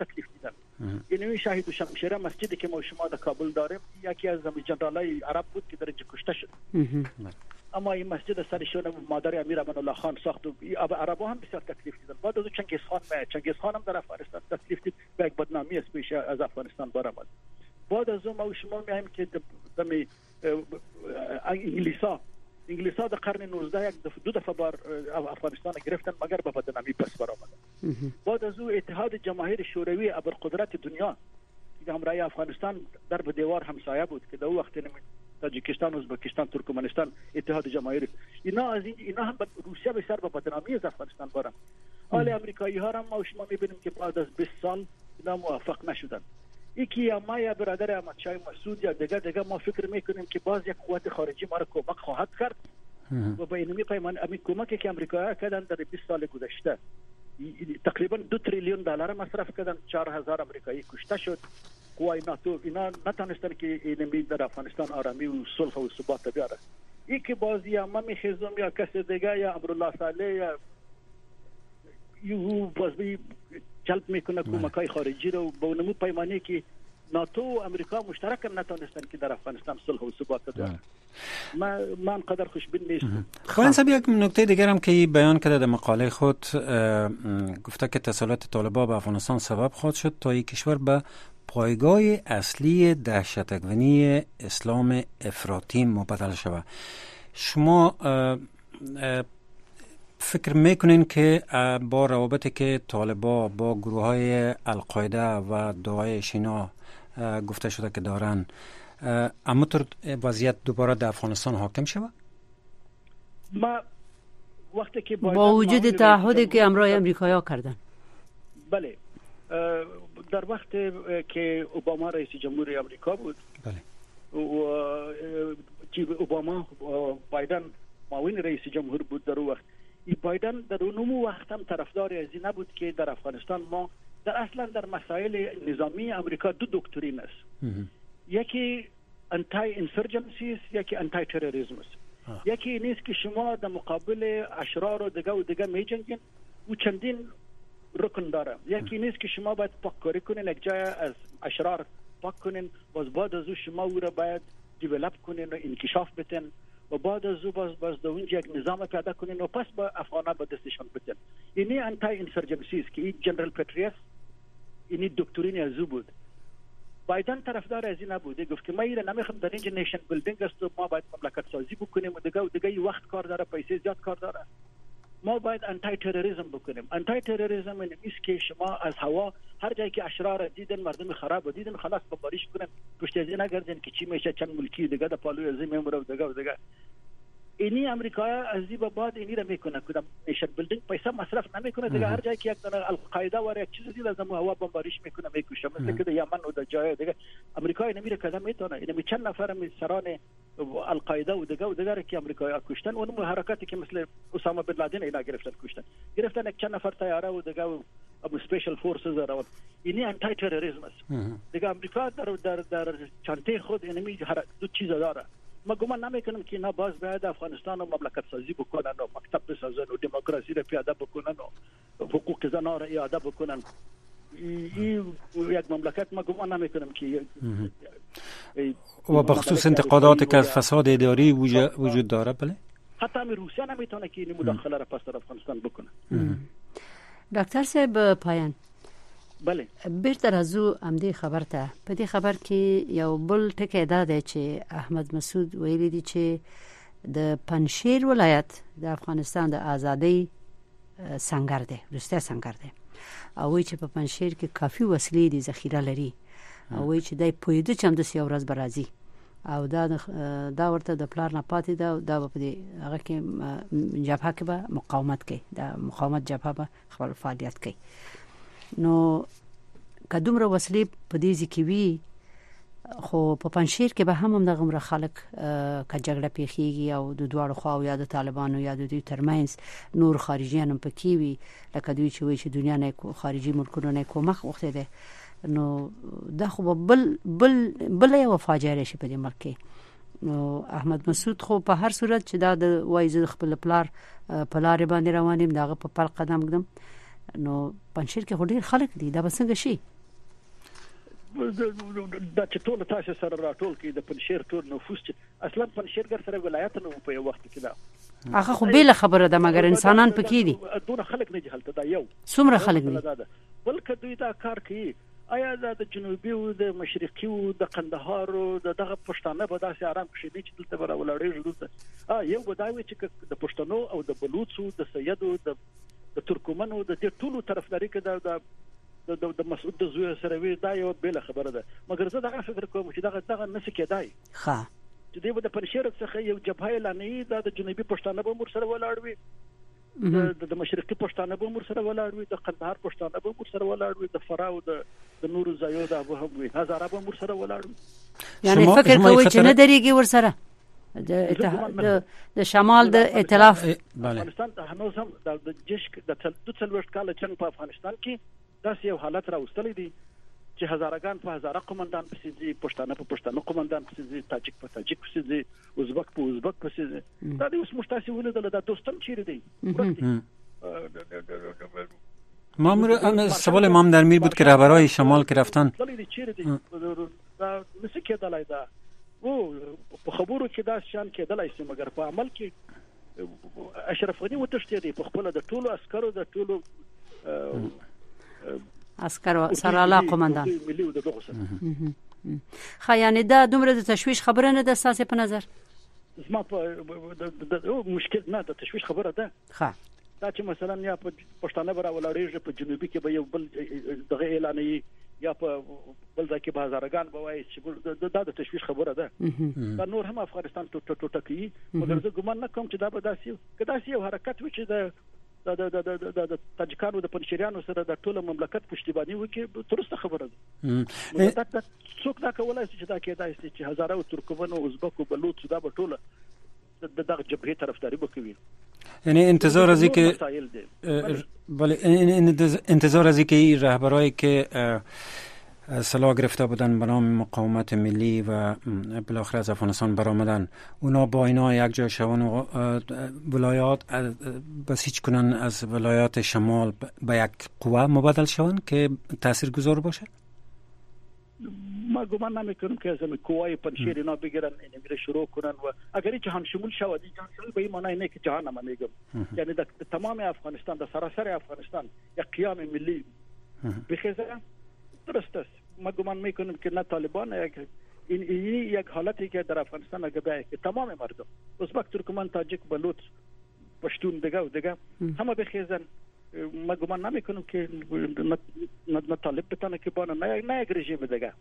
تکلیف دیدن. یعنی شهید شمشیره مسجدی که ما شما در کابل داریم یکی از جنرالای عرب بود که در اینجا کشته شد. اما این مسجد سرشون مادر امیر امان الله خان ساخت و عربا هم بسیار تکلیف دیدن. بعد از چنگیز خان هم در افغانستان تکلیف دید و یک بدنامی از پیش از افغانستان برآمد. بعد از اون ما شما میایم که دمی انگلیسا در قرن 19 دو دفعه بار افغانستان گرفتن مگر به بدنامی پس برآمدن. بعد از اون اتحاد جماهیر شوروی ابرقدرت دنیا که همراه افغانستان در به دیوار همسایه بود که در اون وقت تاجیکستان، ازبکستان، ترکمنستان اتحاد جماهیر اینا هم روسیه به سر به بدنامی از افغانستان برام. حال امریکایی ها هم ما شما میبینیم که بعد از 20 سال اینا موفق نشدن. یکی ما یا برادر احمد شاه مسعود یا دیگه ما فکر میکنیم که باز یک قوت خارجی ما را کمک خواهد کرد و با اینمی پیمان امی کمکی که امریکایی کردن در 20 سال گذشته تقریبا 2 تریلیون دلار مصرف کردن، 4000 امریکایی کشته شد. قوای ناتو اینا نتونستن که اینمی در افغانستان آرامی و صلح و ثبات بیاره. یکی بازی ما میخیزم یا کسی دیگه یا امرالله صالح یا یو باز جلب میکنه کمکای خارجی رو با اونمو پیمانی که ناتو و امریکا مشترک نتونستن که در افغانستان صلح و ثبات بیاره. من قدر خوشبین نیستم. خواهند صاحب یک نکته دیگر هم که بیان کرده در مقاله خود گفته که تسلط طالبان به افغانستان سبب خواهد شد تا یک کشور به پایگاه اصلی دهشت‌افکنی اسلام افراطی مبادله شود. شما فکر میکنین که با روابطی که طالبان با گروه‌های القاعده و داعش اینا گفته شده که دارن همونطور وضعیت دوباره در افغانستان حاکم شود؟ ما وقتی که با وجود تعهدی که همراه امریکایی‌ها کردن. بله، در وقت که اوباما رئیس جمهور امریکا بود، بله، و اوباما بایدن معاون رئیس جمهور بود در وقت، بایدن در اون وقت هم طرفدار از این نبود که در افغانستان ما اصلا در مسائل نظامی امریکا دو دکترین است. یکی انتای انسرجنسی است، یکی انتای تروریسم است. یکی نیست که شما در مقابل اشرار و دیگه میجنگین و چندین رکن داره. یکی نیست که شما باید پاککاری کنین، یک جای از اشرار پاک کنین، باز بعد از او شما او را باید دیولپ کنین و انکشاف بدین و بعد از او باز در اونجا یک نظام پیدا کنین و پس با افغانا با دستشان بدین. اینی انتای انسرجنسی است که این جنرال پتریس اینی دکترین از او بود. بایدن طرفدار از این نبوده، گفت که ما اینا نمیخوام در اینجا نیشن بیلدینگ است و ما باید مملکت سازی بکنیم و دیگه وقت کار داره، پیسه زیاد کار داره. ما باید انتای تروریسم بکنیم. انتای تروریسم این است که شما از هوا هر جایی که اشرار دیدن، مردم خراب دیدن، خلاص بمباریش کنن، پشت از این نگردن که چی میشه، چند ملکی دیگه در پالوی از این میمونه و دیگه. اینی امریکا از این بعد اینی را میکنه کدام نیشن بیلدینگ پیسه مصرف نمیکنه دیگه. هر جایی که یک دونه القاعده و یک چیز دیگه از هوا بمباریش میکنه، میکشه، مثل که در یمن و در جای دیگه. امریکا نمیره کدام میتونه. این چند نفر از سران القاعده و دیگه که امریکا کشتن، اون حرکاتی که مثل اسامه بن لادن اینا گرفتن یک چند نفر طیاره و دیگه ابو اسپیشال فورسز را. اینی انتای تروریسم است دیگه. امریکا در چانته خود اینمی دو چیز داره. ما گمان نمیکنم که اینا باز باید افغانستان رو مملکت سازی بکنن و مکتب بسازن و دموکراسی رو پیاده بکنن و حقوق زنان رو اعاده بکنن. این یک مملکت ما گمان نمیکنم که و بخصوص انتقاداتی که از فساد اداری وجود داره. بله، حتی هم روسیه نمیتونه که این مداخله را پس در افغانستان بکنه. دکتر صاحب پایان، بله، بیرته ازو امدی خبر ته په دې خبر کې یو بل ټکی دا دی چې احمد مسعود ویلي دی چې د پنجشیر ولایت د افغانستان د ازادۍ سنگر دی، رسته سنگر دی، او وی چې په پنجشیر کې کافي وسلې دي، ذخیره لري، او وی چې دای پویده چې هم د یو ورځ برازي او دا ورته د پلار نه پاتې دا په دې هغه کې جبهه کې به مقاومت کوي، د مقاومت جبهه به خپل فعالیت کوي. نو که دومره وسلې په دې ځای کې وي، خو په پنجشیر کې به هم دغه خلک که جګړه پیښیږي او د دواړو خواو یا د طالبانو یا د دوی ترمنځ نور خارجیان هم پکې وي، لکه دوی چې وایي چې دنیا نه خارجي ملکونو نه کومک غوښتی دی، نو دا خو بل یو فاجعه شي په دې ملک کې. نو احمد مسعود خو په هر صورت چې دا د وایي زه خپل پلار په لارې باندې روان یم، دغه په پل قدم ږدم، نو پنځیر کې ډېر خلک دي، دا به څنګه شي؟ دا چې ټول تاسو سره راټول کې د پنځیر ټول نفوس چې اصلا پنځیر سره ولایت نه په یو وخت کې دا هغه خو بیل خبره ده، مګر انسانان پکې دي. دونه خلک نه دي هلته، دا یو څومره خلک دي؟ بلکې دوی دا کار کوي. آیا د جنوبي او د مشرقي او د قندهار او دغه پښتانه به داسې آرام کشي نه چې دلته به ولاړېږي دلته. یو به دا وي چې د پښتنو او د بلوڅو د سیدو د ترکمنو د دې ټولو طرفداري کې د مسعود د زوی سره وي، دا یو بل خبره ده. مګر زه دغه فکر کوم چې دغه نس کېدای چې دوی به د پنځیر څخه یو جبهه اعلانوي، دا د جنوبي پښتانه به مور سره ولاړ وي، د مشرقي پښتانه به مور سره ولاړ وي، د قندهار پښتانه به مور سره ولاړ وي، د فراه او د نورو ځایونو د ابو هم وي، هزاره به مور سره ولاړ وي. یعنی فکر کوي چې نه درېږي ورسره د شمال د ائتلاف افغانستان هنوز هم د جيش د 2 کال جنگ په افغانستان کې داسې یو حالت راوستلی دی چې هزارهګان په هزاره قومندان پسې دي، پښتانه په پښتانه قومندان پسې دي، تاجک په تاجک پسې دي، ازبک په ازبک پسې دي. دا د اوس مشتاسي ولیدل دا دوستان چیرې دي؟ مامور سوال امام درمیر بود که رهبرای شمال که رفتن چیرې دي؟ دا نسی کېدلای، دا او په خبرو کې دا شان کېدلای شي، مګر په عمل کې اشرف غنی وتښتېدی په خپل د ټولو عسکرو د ټولو عسکر سرالا قومندان یعنی دا دومره د تشویش خبره نه ده ستاسو په نظر؟ زما په مشکل نه ده، تشویش خبره ده. دا چې مثلا یا په پښتانه برا ولاړېږي، په جنوبي کې به یو بل دغه اعلانوي، یا په بل ځای کې به هزارهګان به وایي چې دا د تشویش خبره ده. دا نور هم افغانستان ټوټه کوي، مګر زه ګمان نه کوم چې دا به داسې یو حرکت وي چې د تاجکانو د پنځیریانو سره د ټول مملکت پښتیبانی وکړي. درسته خبره ده. دا څوک دا کولای شي چې دا کېدای شي چې هزاره او ترکمن او ازبک او بلوچ دا به ټول دغه جبهه طرفداري وکوي. یعنی انتظار از اینکه انتظار از اینکه رهبرایی که سلاح گرفته بودن به نام مقاومت ملی و بالاخره از افغانستان برآمدن، اونا با اینا یک جای شوند و ولایات بسیج کنن از ولایات شمال به یک قوه مبادل شوند که تاثیرگذار باشه؟ ما گمان نمیکنم که از قوای پنشیر اینا بگیرن این شروع کنن و اگر جهان شمول شود، جهان شمول به این معنی نه که جهان هم میگم، یعنی در تمام افغانستان، در سراسر افغانستان یک قیام ملی بخیزه درست است. ما گمان میکنم که نه طالبان این یک حالتی که در افغانستان اگه بیاید که تمام مردم ازبک، ترکمن، تاجک، بلوچ، پشتون دیگه همه بخیزن، ما گمان نمیکنم که نه طالب بتونه که بانه نه یک رژیم دیگه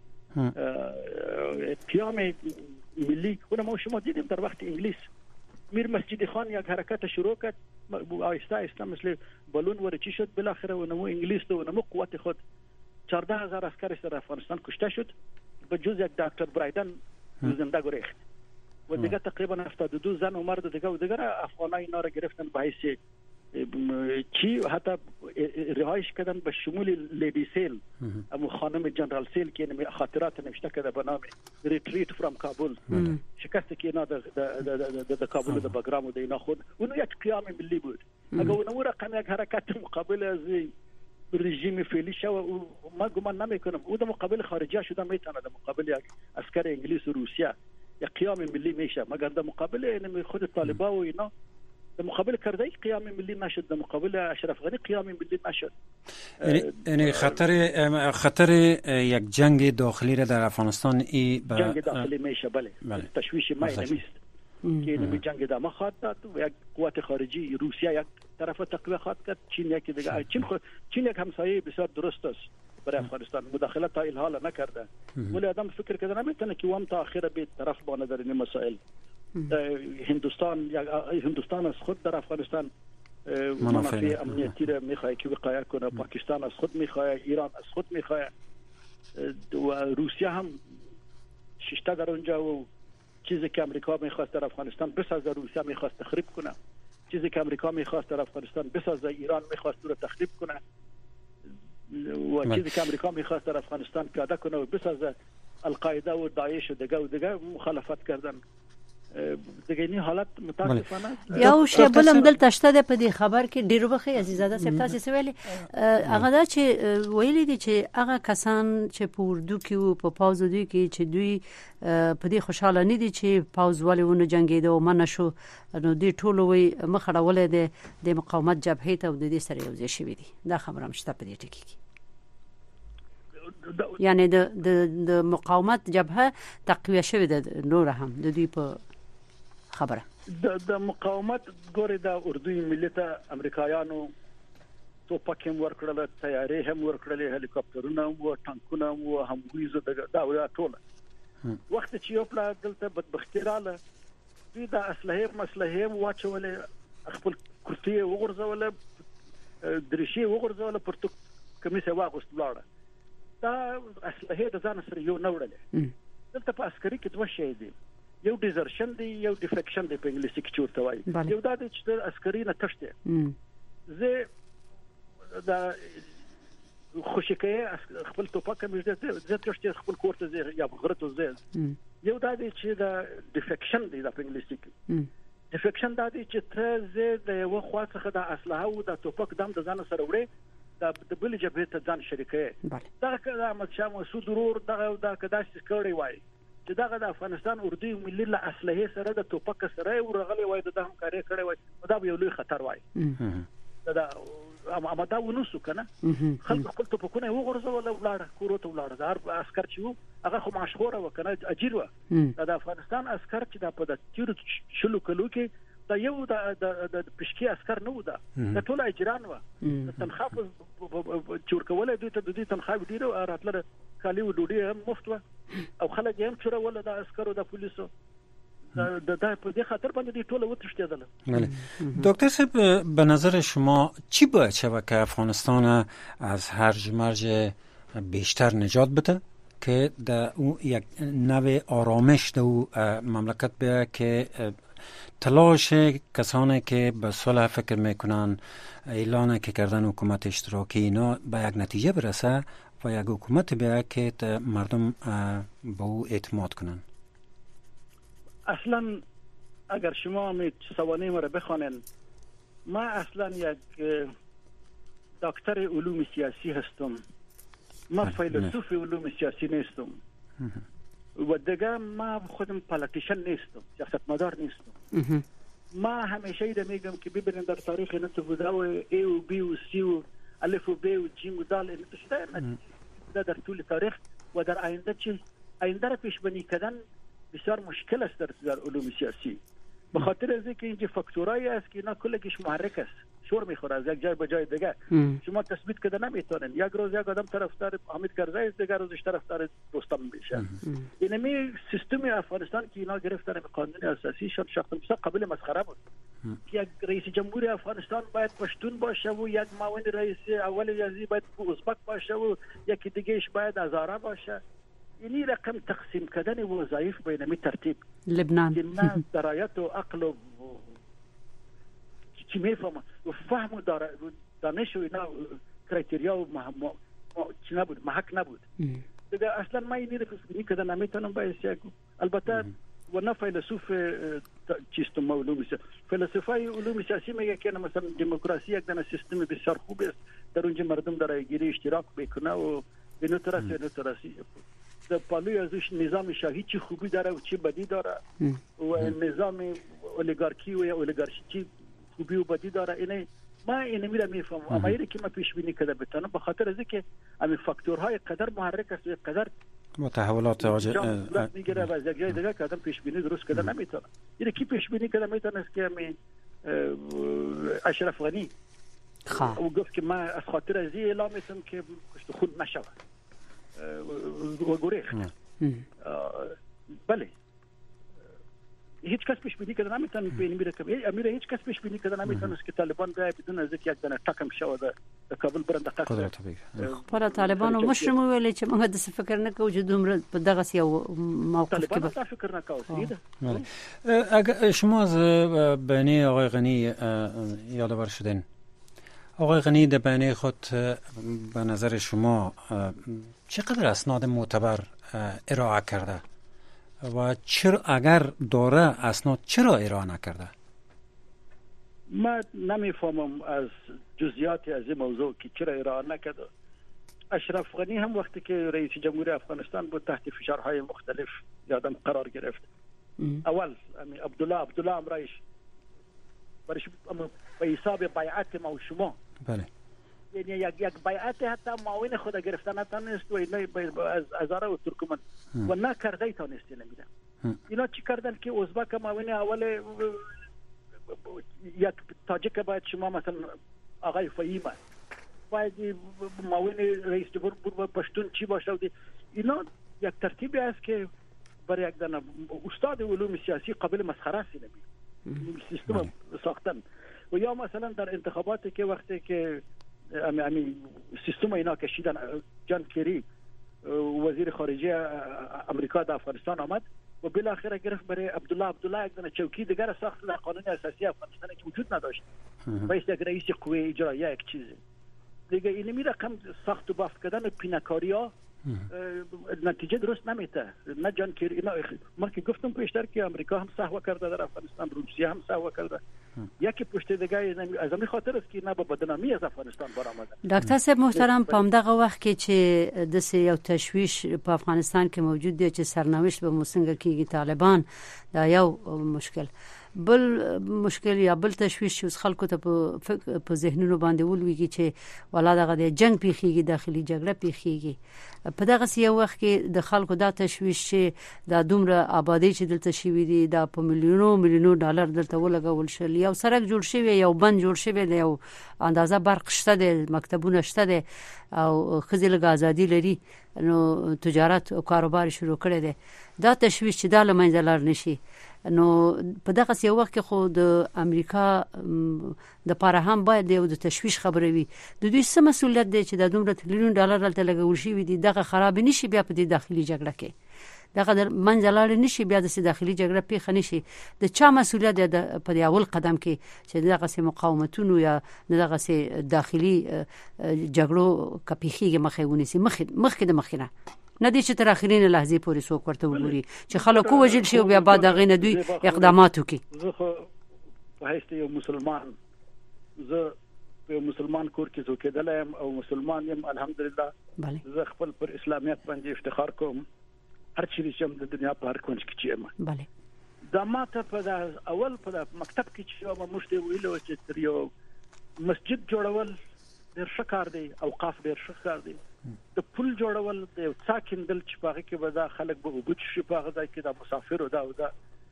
قیام ملی. اون ما شما دیدیم در وقت انگلیس میر مسجد خان یک حرکت شروع کرد، آهسته آهسته مثل بالون ورچی شد، بالاخره اونمو انگلیس و اونمو قوت خود 14,000 عسکر در افغانستان کشته شد، به جز یک دکتر برایدن زنده گریخت و دیگه تقریبا 72 زن و مرد دیگه و دیگه افغانای اینا را گرفتن به حیث چی، حتی رهایش کردن به شمول لیدی سیل، اما خانم جنرال سیل که خاطرات نوشته کرده به نام ریتریت فرام کابل، شکست که اینا در کابل در بگرام و اینا خود اونو یک قیام ملی بود. اگر اونو رقم یک حرکت مقابل از رژیم فعلی شو، ما گمان نمیکنم او در مقابل خارجی شده میتونه در مقابل یک عسکر انگلیس و روسیه یک قیام ملی میشه، مگر در مقابل خود طالبان و اینا در مقابل کرده قیام ملی نشد، در مقابل اشرف غنی قیام ملی نشد. یعنی خطر یک جنگ داخلی را در افغانستان جنگ داخلی میشه. بله. تشویش ما نیست که این جنگ دامه خواهد داد و یک قوت خارجی روسیه یک طرف تقویه خواهد کرد، چین یکی دیگه. چین یک همسایه بسیار درست است برای افغانستان، مداخله تا این حال نکرده، ولی آدم فکر کرده نمیتونه که وام تا آخر به طرف بانه در این مسائل. هندوستان از خود در افغانستان منافع امنیتی را میخواه که وقایه کنه، پاکستان از خود میخواه، ایران از خود میخواه و روسیه هم ششته در اونجا و چیزی که امریکا میخواست در افغانستان بسازه روسیه میخواست تخریب کنه، چیزی که امریکا میخواست در افغانستان بسازه ایران میخواست رو تخریب کنه و چیزی که امریکا میخواست در افغانستان پیاده کنه و بسازه القاعده و داعش و دیگه مخالفت کردن. دغه حالت متاسفانه یو شی بلم دلته شته په دې خبر کې ډیرو بخې عزیزاده صاحب تاسو سوالي هغه دا چې ویلي دي چې هغه کسان چې په اردو کې او په پاوزو دي کې چې دوی په دې خوشاله نه دي چې پاوز ولې ونه جنگیده او من شو نو دې ټول وي مخړولې د مقاومت جبهه ته د دې سره یو ځای شوی دي دا خبره مشته په دې ټکی کې یعنی د مقاومت جبهه تقویه شوی ده نور هم د دوی په خبره د مقاومت ګوري د اردوی ملت امریکایانو توپک هم ورکړل تیارې هم ورکړل هلیکاپټرونه او ټانکونه او همغویزه دا ټول وخت چې یو پلا دلته بدبختی رااله دوی د مسلحه واچولې خپل کرسي وغورځول درشي وغورځول پرتو کمیسه واغست لاړه دا اسلحه د ځان سره یو نوړل دلته په عسکري کې دوه شی دي یو ډیزرشن دی یو ډیفیکشن دی په انګلیسي کې چورته وایي یو دا چې د عسکري نه تښتي زه دا خوشکه خپل توپک مې زه تښتي خپل کوړه زه یا غرته زه یو دا چې د ډیفیکشن دی په انګلیسي کې ډیفیکشن دا چې ته زه د یو خوا څخه د اسلحه او د توپک دم د ځان سره وړي د بل جبهه ته ځان شریکه دا احمد شاه مسعود ورور دا کداش کړی وای چې دغه د افغانستان اردوی ملي له اسلحه سره د توپک سره ورغلی وای د همکاري کړی وای دا یو لوی خطر وای دا اما دا ونوسو کنه خلک خپل توپکونه وغورځول او ولاړ کوروته ولاړ دا عسكر چې هغه خو مشهور وکنه اجیر و د افغانستان عسكر چې د په تیر شلو کلو کې دا یو د پښکی عسكر نه و دا ټول اجران و تنخواه چور کوله دوی ته د دې تنخواه ډیره راتله کالی و ډوډۍ هم مفت و او خلک هم چورول د عسكرو د پولیسو د په دې خاطر باندې ټول وتښتیدل. دکتر صاحب به نظر شما چی باید شود که افغانستان از هرج مرج بیشتر نجات بده که در او یک نوع آرامش در او مملکت بیاید که تلاش کسانی که به صلح فکر میکنن اعلان که کردن حکومت اشتراکی اینا به یک نتیجه برسه و یک حکومت بیاید که مردم به او اعتماد کنن؟ اصلا اگر شما سوانه مرا بخوانید ما اصلا یک دکتر علوم سیاسی هستم ما فیلسوف علوم سیاسی نیستم و دیگه ما خودم پالیتیشن نیستم سیاستمدار نیستم ما همیشه ایده میگم که ببینید در تاریخ نتفوده و ای و بی و سی و الف و بی و جیم و دال نتشده در طول تاریخ و در آینده چی آینده را پیش بینی کردن بسیار مشکل است در علوم سیاسی به خاطر از اینکه اینجا فاکتورایی است که اینا کلش محرک است شور میخوره از یک جای به جای دیگه شما تثبیت کرده نمیتونن یک روز یک آدم طرفدار حامد کرزی است دیگر روزش طرفدار رستم میشه اینمی سیستم افغانستان که اینا گرفتن به قانون اساسی شد شخصا قابل مسخره بود یک رئیس جمهور افغانستان باید پشتون باشه و یک معاون رئیس اول یزی باید ازبک باشه و یکی دیگهش باید هزاره باشه اینی رقم تقسیم کردن وظایف بین می ترتیب لبنان نه درایت و عقل و چی میفهم و فهم و دانش و اینا کرایتریا و چی نبود محک نبود دیگه اصلا ما اینی رقم کردن نمیتونم باید البته و نه فیلسوف چیستم علوم سیاسی فلسفای علوم سیاسی میگه که مثلا دموکراسی یک دانه سیستم بسیار خوب است در اونجا مردم در رایگیری اشتراک بکنه و بنوتراسی در پالوی ازش نظام شاهی چی خوبی داره و چی بدی داره و نظام اولیگارکی و یا اولیگارشی چی خوبی و بدی داره اینه ما اینه میفهم اما اینه که ما پیش بینی کرده بتونم به خاطر از اینکه همین فاکتورهای قدر محرک است و قدر متحولات میگیره و از یک جای دیگه که آدم پیش بینی درست کرده نمیتونه اینه کی پیش بینی کرده میتونه است که همین اشرف غنی او گفت که ما از خاطر از این اعلام میتونم که کشت خون نشود و گریخت بله هیچ کس پیش بینی کرده نمیتونه بین میره که امیر هیچ کس پیش بینی کرده نمیتونه که طالبان بیای بدون از یک دانه تکم شود در کابل برند قدرت پر طالبان و مشرم ویل چې موږ د فکر نه کوو چې دومره په دغه یو موقف کې طالبان فکر نه کوي اگر شما از بیانیه آقای غنی یادآور شدین آقای غنی در بیانیه خود به نظر شما چقدر اسناد معتبر ارائه کرده و چرا اگر داره اسناد چرا ارائه نکرده؟ ما نمیفهمم از جزئیات از این موضوع که چرا ارائه نکرده. اشرف غنی هم وقتی که رئیس جمهوری افغانستان بود تحت فشارهای مختلف یادم قرار گرفت. اول عبدالله امرایش برش به حساب بیعت ما و شما، بله، یعنی یک بیعت حتی معاون خود گرفتن نتونست و از ازاره و ترکمن و نکرده تونستی نمیده. اینا چی کردن که ازبک معاون اول یک تاجیک باید شما مثلا آقای فهیمه باید معاون رئیس جمهور پشتون چی باشه. اینا یک ترتیبی است که برای یک دانه استاد علوم سیاسی قابل مسخره است نمی سیستم ساختن. و یا مثلا در انتخاباتی که وقتی که سیستم اینا کشیدن جان کری وزیر خارجه امریکا در افغانستان آمد و بالاخره گرفت برای عبدالله یک دانه چوکی دیگر ساخت در قانون اساسی افغانستان که وجود نداشت. باید یک رئیس قوه اجراییه یک چیزی دیگه این می رقم ساخت و بافت کردن پیناکاری ها نتیجه درست نمیده. نه جان کری اینا ما که گفتم پیشتر که امریکا هم سهوا کرده در افغانستان، روسیه هم سهوا کرده. یکی پشت دیگه از همین خاطر است که نه به بدنامی از افغانستان برآمده. ډاکټر صاحب محترم په همدغه وخت کې چې د یو تشویش په افغانستان کې موجود دی چې سرنوشت به موسنګ کېږي طالبان، دا یو مشکل. بل مشکل یا بل تشویش چې خلکو ته په ذهنونو باندې ولويږي چې ولا دغه د جنگ پیخيږي، داخلي جګړه پیخيږي. په دغه یو وخت کې د خلکو دا تشویش چې د دومره آبادی چې دلته شوی دی دا په میلیونو ډالر دلته ولګول شل، یو سړک جوړ شوی، یو بند جوړ شوی دی، یو اندازه برق شته دی، مکتبونه شته دی او خځلګه ازادي لري، نو تجارت او کاروبار شروع کړي دي. دا تشویش چې د لمنځه لار نشي. نو په دغه یو وخت کې خو د امریکا د پاره هم باید د تشویش خبره وي. د دوی څه مسولیت دی چې د دومره تریلیون ډالر دلته لګول شي دي، دغه خراب نشي بیا په داخلي جګړه کې، دغه منځه لاړ نشي بیا د داخلي جګړه پیښ نشي. د چا مسولیت دی په اول قدم کې چې دغه مقاومتونو یا دغه داخلي جګړو کپیخي مخه ونیسي، مخکې د مخینه نه دي چې تر اخرین لحظه پورې څوک ورته وګوري چې خلکو وجل شي او بیا بعد دغه نه دوی اقدامات وکړي. زه په هیڅ یو مسلمان، زه په مسلمان کور کې زوکېدلم او مسلمان یم الحمدلله. زه خپل پر اسلامیت باندې افتخار کوم هر چیرې چې د دنیا په هر کونج کې چې یم. بله دا ماته په اول په مکتب کې چې موږ ته ویلو چې تر یو مسجد جوړول ډېر ښه کار دی، اوقاف ډېر ښه کار دی. د پل جوړول د یو څا کېندل چې په هغه کې به دا خلک به اوبه څښي، په هغه ځای کې دا مسافر او دا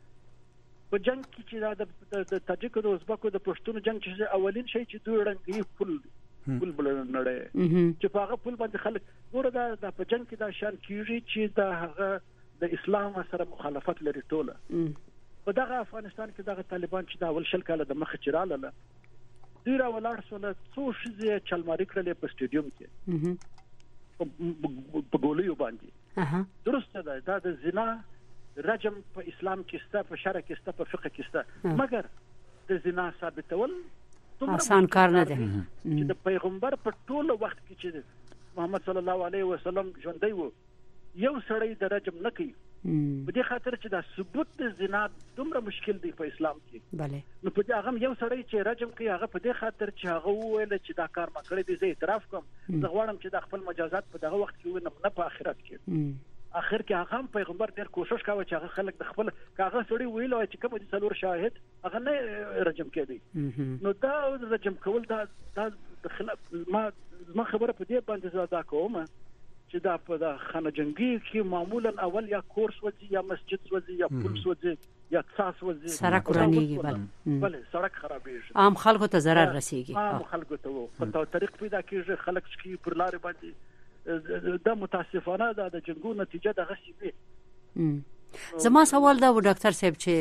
په جنګ کې چې دا د تاجکو د ازبکو د پښتون جنګ چې اولین شی چې دوی رنګي پل بل نړۍ چې په هغه پل باندې خلک ګوره دا په جنګ کې دا شان کیږي چې دا هغه د اسلام سره مخالفت لري ټوله. په دغه افغانستان کې دغه طالبان چې دا اول شل کاله د مخ چراله دوی را ولاړ سول څو شزه چلماري کړلې په سټیډیوم کې په ګولیو باندې. درسته ده دا د زنا رجم په اسلام کې سته، په شرع کې سته، په فقه کې سته، مګر د زنا ثابتول آسان کار نه دی. چې د پیغمبر په ټول وخت کې چې محمد صلی الله علیه وسلم ژوندی و یو سړی د رجم نه کوي، په دې خاطر چې دا ثبوت د زنا دومره مشکل دی په اسلام کې. بله نو په دې هغه یو سړی چې رجم کوي هغه په دې خاطر چې هغه وویل چې دا کار ما کړی دی، زه اعتراف کوم، زه غواړم چې دا خپل مجازات په دغه وخت کې ونم نه په آخرت کې. اخر کې هغه پیغمبر ډېر کوشش کاوه چې هغه خلک د خپل کاغه سړی ویل چې کوم دي څلور شاهد هغه نه رجم کړي. نو دا رجم کول دا د خلاف ما خبره په دې باندې زده کوم چې دا په خانه جنگي کې معمولا اول یا کورس وځي یا مسجد وځي یا پولیس وځي یا تاساس وځي، سړک ورانیږي. بله سړک خرابېږي، عام خلکو ته ضرر رسیږي، عام خلکو ته په طریق پیدا کېږي، خلک چې پر لارې باندې دا متاسفانه دا د جنگو نتیجه د غسیبه. زما سوال دا و ډاکټر صاحب چې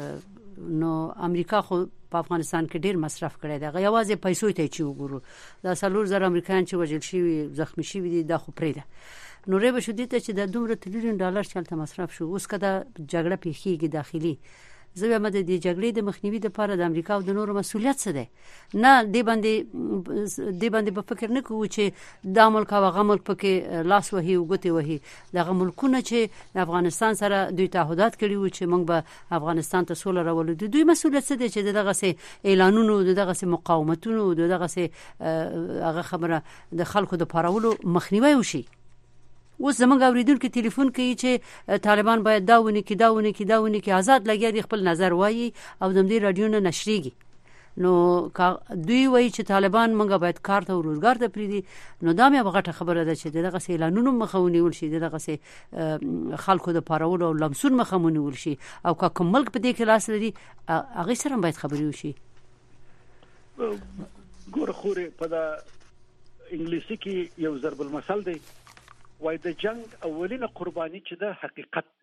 نو امریکا خو په افغانستان کې ډیر مصرف کړی دی، غواړي پیسې ته چې وګورو دا 300,000 امریکایان چې وژل شي زخمی شي دي دا خو پرې ده. نو ریبه شو دي ته چې د 2 تریلیون ډالر چلته مصرف شو، اوس کدا جګړه پیخیږي داخلي، زه هم د دې جګړې د مخنیوي لپاره د امریکا او د نورو مسؤلیت څه دی؟ نه دې باندې په فکر نه کوو چې دا ملک او هغه ملک پکې لاس وهي او ګوتې وهي. دغه ملکونه چې د افغانستان سره دوی تعهدات کړي وو چې موږ به افغانستان ته سوله راولو، د دوی مسؤلیت څه دی چې دغه اعلانونو، دغه مقاومتونو، دغه هغه خبره د خلکو د پارولو مخنیوي وشي. اوس زمونږ اوریدونکو ټلیفون کوي چې طالبان باید دا ونی کې آزاد لګیا خپل نظر وایي او د دې رادیو نه نشریږي. نو دوی وایي چې طالبان مونږ باید کار ته او روزګار ته پریدي. نو دا مې غټه خبره ده چې دغه اعلانونو مخاوني ول شي، دغه خلکو د پارولو او لمسون مخاوني ول شي، او کوم ملک په دې کې لاس لري هغه سره باید خبري وشي. ګوره خوري په دا انګلیسي کې یو ضرب المثل دی، وای د جنگ اولینه قرباني چې د حقیقت دی.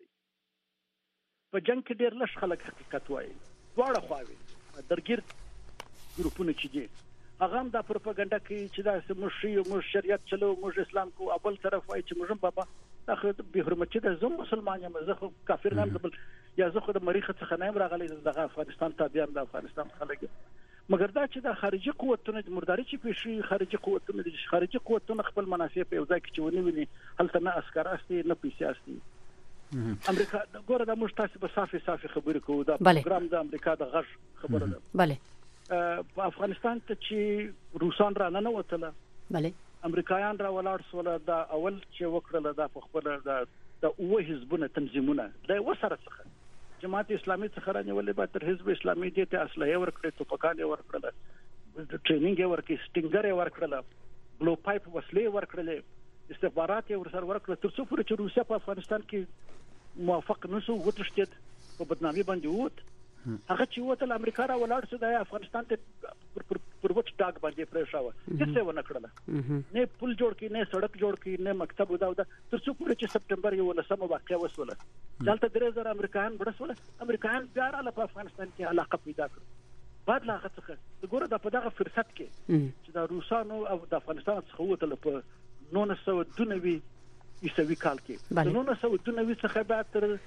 په جنگ کې ډېر لږ خلک حقیقت وایي، دواړه خواوې درګیر ګروپونه چې دي هغه هم دا پروپاګاندا کوي چې دا موږ شریعت چلو، موږ اسلام کو، ابل طرف وایي چې موږ بابا دا به حرمت ده، زه مسلمان یم، زه خو کافر نه یم، یا زه خو د مریخ څخه نه یم راغلی، دغه افغانستان تابعیم، د افغانستان خلک. مګر دا چې د خارجي قوتونو د مرداري چې پیښي، خارجي قوتونه خپل منافع په یو ځای کې چونی هلته نه عسكر استي نه پیسې استي. امریکا ګوره دا موږ تاسو به صافي خبرې کوو، دا پروګرام د امریکا د غږ خبره ده. بله په افغانستان ته چې روسان را نه وتله، بله امریکایان را ولاړ سول، دا اول چې وکړل دا په خپل د اوه حزبونه تنظیمونه د وسره څخه جماعت اسلامي څخه رانیولې، به تر حزب اسلامي دې ته اسلحه ورکړې، توپکان ورکړل، ټریننګ ورکړي، سټینګر ورکړل، بلو پایپ وسلې ورکړل، استخبارات ورسره ورکړل، تر څو پورې چې روسیا په افغانستان کې موافق نشو وتښتید، په بدنامي باندې ووت. هغه چې وته امریکا را ولاړ شو د افغانستان ته پر وټ ډاګ باندې پرېښاوه، هیڅ ونه کړل، نه پل جوړ کړي، نه سړک جوړ کړي، نه مکتب ودا تر څو پورې چې سپټمبر 11 واقعه وسوله. دلته 3000 امریکایان برسوله، امریکایان بیا را په افغانستان کې علاقه پیدا کړ. بعد لا هغه څخه وګوره د په دغه فرصت کې چې د روسانو او د افغانستان څخه وته په 1992 عیسوي کال کې، د 1992 څخه بعد تر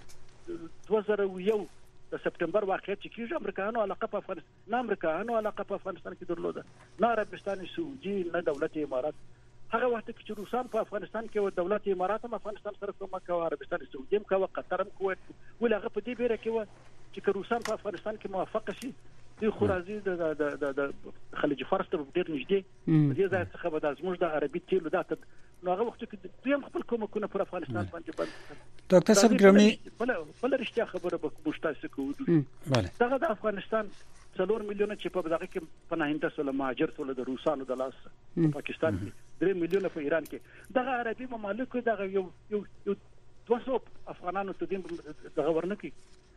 2001 د سپټمبر واقعیت چې کیږي، امریکایانو علاقه په افغانستان، نه امریکایانو علاقه په افغانستان کې درلوده، نه عربستان سعودي، نه دولت امارات. هغه وخت کې چې روسان په افغانستان کې او دولت امارات هم افغانستان سره کومک کوي، عربستان سعودي هم کوي، قطر هم کوي، ولې هغه په دې بیره کې و چې روسان په افغانستان کې موافق شي، دوی خو راځي د خلیج فارس ته ډېر نږدې دې ځای څخه به د زموږ د عربي تیلو دا نو هغه وخت کې دوی هم خپل کومکونه پر افغانستان باندې بند. ډاکټر صاحب ګرامی بل رښتیا خبره به مشتاق کوو، دغه د افغانستان 4 میلیونه چې په دغه کې پناهنده سول، مهاجر سول د روسانو د لاس پاکستان کې، 3 میلیونه په ایران کې، دغه عربي ممالک دغه یو 200 افغانانو ته دغه ورنکي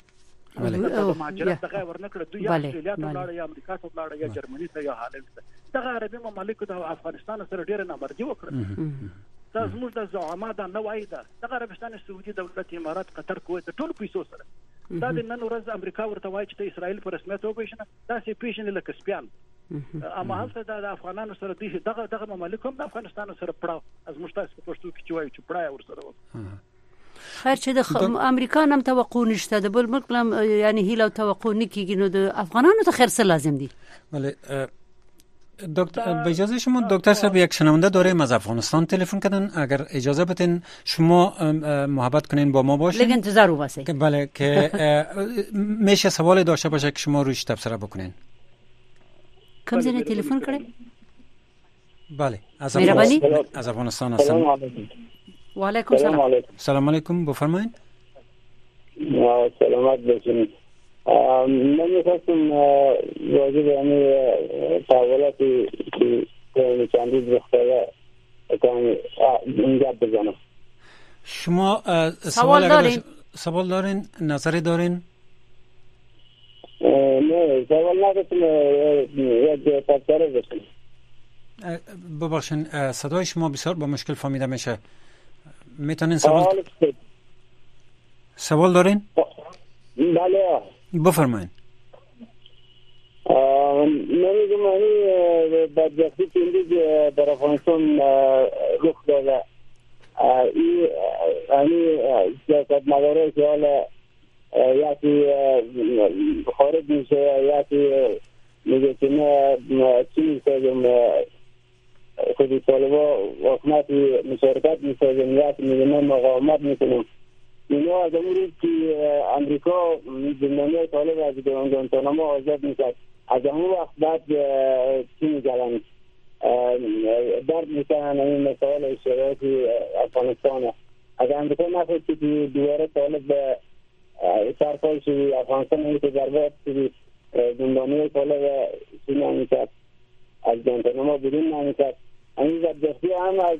مهاجرت دغه ورنکړه، دوی یا استرالیا ته لاړ، یا امریکا ته لاړ، یا جرمني ته، یا هالند ته. دغه عربي ممالک د افغانستان سره ډېر نامردي وکړه. دا زموږ د زعما دا نوعي ده، دغه عربستان سعودي، دولت امارات، قطر، کویت، ټول پیسو سره دا د نن ورځ امریکا ورته وایي چې اسرائیل په رسمیت وپېژنه، دا سي پیژنې لکه سپیان. اما هلته د افغانانو سره دغه ممالک هم د افغانستان سره پړاو، از مشتاق په پښتو کې چې وایي چې پړاو ورسره وکړي. خیر چې د امریکا نم توقع نشته، د بل ملک نم یعنی هیله توقع نکیږي، نو د افغانانو ته خیر څه لازم دي؟ بله دکتر، به اجازه شما دکتر صاحب، یک شنونده داریم از افغانستان تلفن کردن، اگر اجازه بدین شما محبت کنین با ما باشین، لیکن انتظار رو واسه بله که میشه سوال داشته باشه که شما روش تبصره بکنین. کم زنه تلفن کړي؟ بله از افغانستان هستم. و علیکم سلام. سلام علیکم، بفرمایید. سلامت باشین. من می‌خواستم راجع به این تحولاتی که چندین دختره اینجا بزنم. شما سوال دارین؟ نظری دارین؟ نه سوال ندارم، یک تبصره بکنم. ببخشید صدای شما بسیار با مشکل فهمیده میشه. میتونین سوال دارین؟ بله بفرمایید. نمیدونم این بدبختی که اینجا در افغانستان رخ داده، این سیاست مداره که حالا یا که خارج میشه یا که میگه که نه چی میسازم خودی طالبا حکومت مشارکت میسازم یا که میگه نه مقاومت میکنم. اینا از امروز که امریکا زندانی طالب از گوانتانامو آزاد میکرد، از همون وقت بعد چی میگلن درد میکنن این مسائل شرایط افغانستان. از امریکا نخواهد که دوباره طالب به سرپای شدی افغانستان این که ضربات شدی زندانی طالب چی نمیکرد، از گوانتانامو بیرون نمیکرد. این بدبختی هم از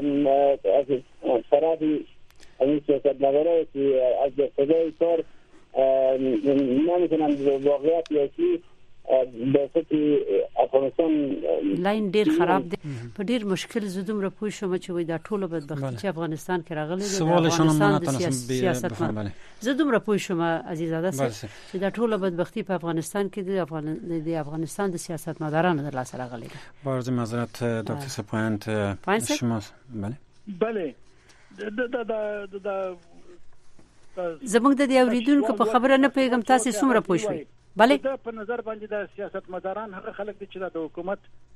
طرفی این سیاست مداره که از دستگاه کار نمیتونن واقعیت یکی به خطی افغانستان لاین ډیر خراب دی، په ډیر مشکل زدوم را پوه شوم چې وای دا ټوله بدبختی چې افغانستان کې راغلي ده، افغانستان د سیاست زدوم را پوه شوم عزیزاده چې دا ټوله بدبختی په افغانستان کې د افغانستان د سیاست مدارانو د لاس راغلي ده. با معذرت دکتر سپاینت شما بله زمونږ د دې اوریدونکو په خبره نه پیغام تاسو څومره پوه شئ؟ بله دا په نظر باندې د سیاست مداران هغه خلک دي چې د حکومت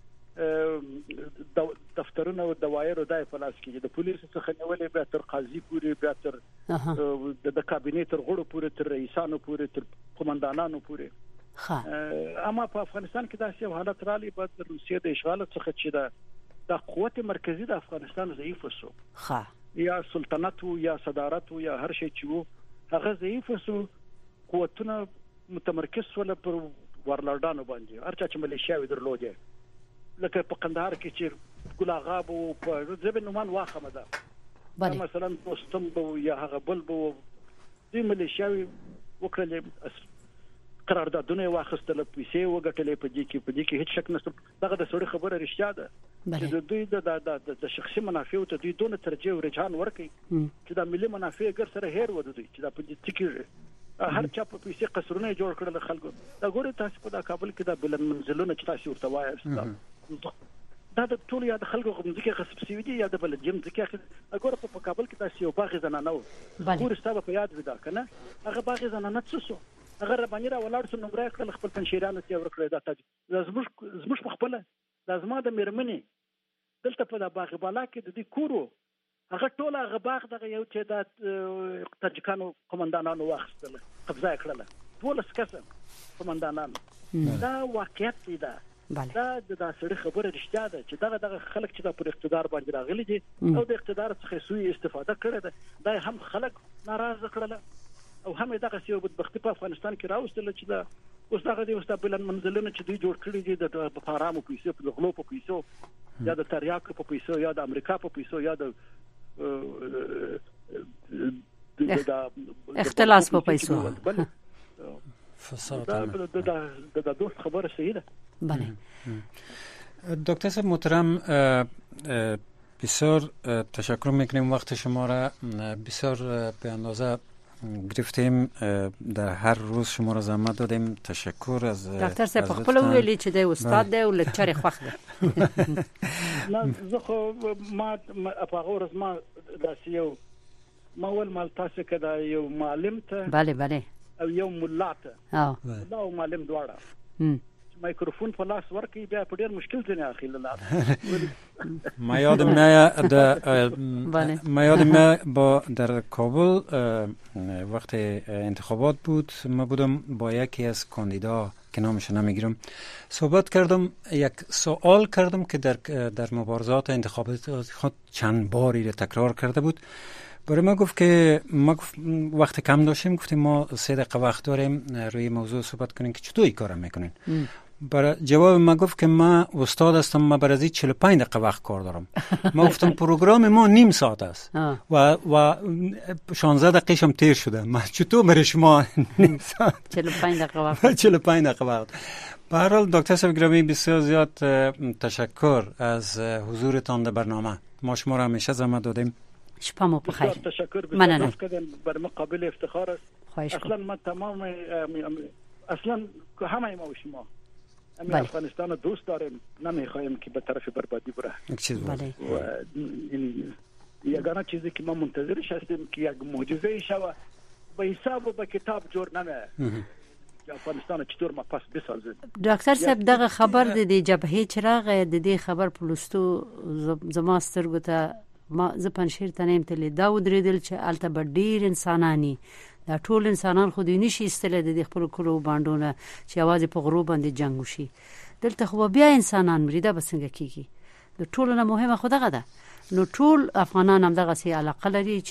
دفترونه او دوایر او دای په لاس کې د پولیسو څخه نیولې به تر قاضي پورې به تر د کابینې تر غړو پورې تر رئیسانو پورې تر قومندانانو پورې. اما په افغانستان کې داسې حالت رالی بعد د روسیې د اشغال څخه چې د قوت مرکزی د افغانستان ضعیف وسو، یا سلطنت یا صدارت یا هر شي چې وو هغه ضعیف وسو، قوتونه متمرکز ول پر ورلردانو باندې، هرچا چې ملیشیاوي درلوده لکه په قندهار کې چې ګلاغاب او په زبنومان واخمه ده مثلا دوستم بو یا هغه بل بو دې ملیشیاوي وکړل قراردادونه واخستل پیسې وګټلې په دې کې هیڅ شک نشته. دغه د سړي خبره رښتیا ده چې دوی د شخصي منافع ته دوی دونه ترجیح او رجحان ورکړي چې د ملي منافع ګر سره هیر ود دوی چې دا په دې کې هر چا په پیسې قصرونه جوړ کړل خلکو. دا ګوره تاسو په کابل کې د بلند منزلونه چې تاسو ورته وایي دا د ټول یا د خلکو غمځکه غصب سوي دي یا د بل جیم ځکه ګوره په کابل کې تاسو یو باغ زنانه و ګوره ستاسو په یاد ودا کنه هغه باغ زنانه څه سو هغه باندې را ولاړ سو نمبر خپل خپل پنځیرانو ته ورکړی دا تاسو زموږ په خپل لازم د میرمنې دلته په باغ بالا کې د دې کورو هغه ټول هغه باغ دغه یو چې د تاجکانو قومندانانو واخستل قبضه کړل ټول اسکسه قومندانانو. دا واقعیت دی دا د سړي خبره رښتیا ده چې دغه خلک چې د پر اقتدار باندې راغلي دي او د اقتدار څخه سوء استفاده کړې ده، دا هم خلک ناراضه کړل او هم دغه سیو بدبختی په افغانستان کې راوستل چې دا اوس دغه د بلند منزلونه چې دوی جوړ کړی دي د بخارامو پیسو په غلو په پیسو یا د تریاکو په پیسو یا د امریکا په پیسو یا د اختلاس په پیسو فساد دا دوست خبره صحیح ده. بله دکتر صاحب محترم بسیار تشکر میکنیم، وقت شما را بسیار به اندازه گرفتیم، در هر روز شما را زحمت دادیم. تشکر از دکتر صاحب خپل ویلي چې د استاد دی او لکچر خوښ دی. نه زه خو ما په هغه ورځ ما داسې یو ما ول مال تاسو کدا یو معلم ته بله او یو مولا ته او معلم دواړه میکروفون په لاس ورکړي بیا په ډیر مشکل ځنه اخیل الله ما یادم با در کابل وقت انتخابات بود، ما بودم با یکی از کاندیدا که نامش نمیگیرم صحبت کردم، یک سوال کردم که در مبارزات انتخابات خود چند باری تکرار کرده بود. برای ما گفت که وقت کم داشتیم، گفتیم ما 3 دقیقه وقت داریم روی موضوع صحبت کنیم که چطور این کار میکنین. برای جواب ما گفت که ما استاد هستم، ما برای 45 دقیقه وقت کار دارم. ما گفتم پروگرام ما نیم ساعت است و 16 دقیقه هم تیر شده، ما چطور برای شما نیم ساعت 45 دقیقه وقت 45 دقیقه وقت. به هر حال دکتر صاحب گرامی بسیار زیاد تشکر از حضورتان در برنامه. ما شما را همیشه زحمت دادیم. شپمو بخیر. تشکر مننه. بر مقابل افتخار است. اصلا ما تمام اصلا همه ما و شما افغانستان دوست داریم، نمیخوایم که به طرف بربادی بره. بله. یگانه چیزی که ما منتظرش هستیم که یک معجزه شوه به حساب به کتاب جوړ نه افغانستان چطور ما پس بسازه. ډاکټر صاحب دغه خبر د جبهه چراغ د دې خبر پلوستو زما سترګو ته ما ز پنځیر ته نیم تل دا ودرېدل چې الته به ډیر انسانانی دا ټول انسانان خو دې نشي استله د خپل کلو باندونه چې आवाज په غروب باندې جنگ وشي دلته خو بیا انسانان مریده بسنګ کیږي د ټولو نه مهمه خو دغه ده نو ټول افغانان هم دغه سي علاقه لري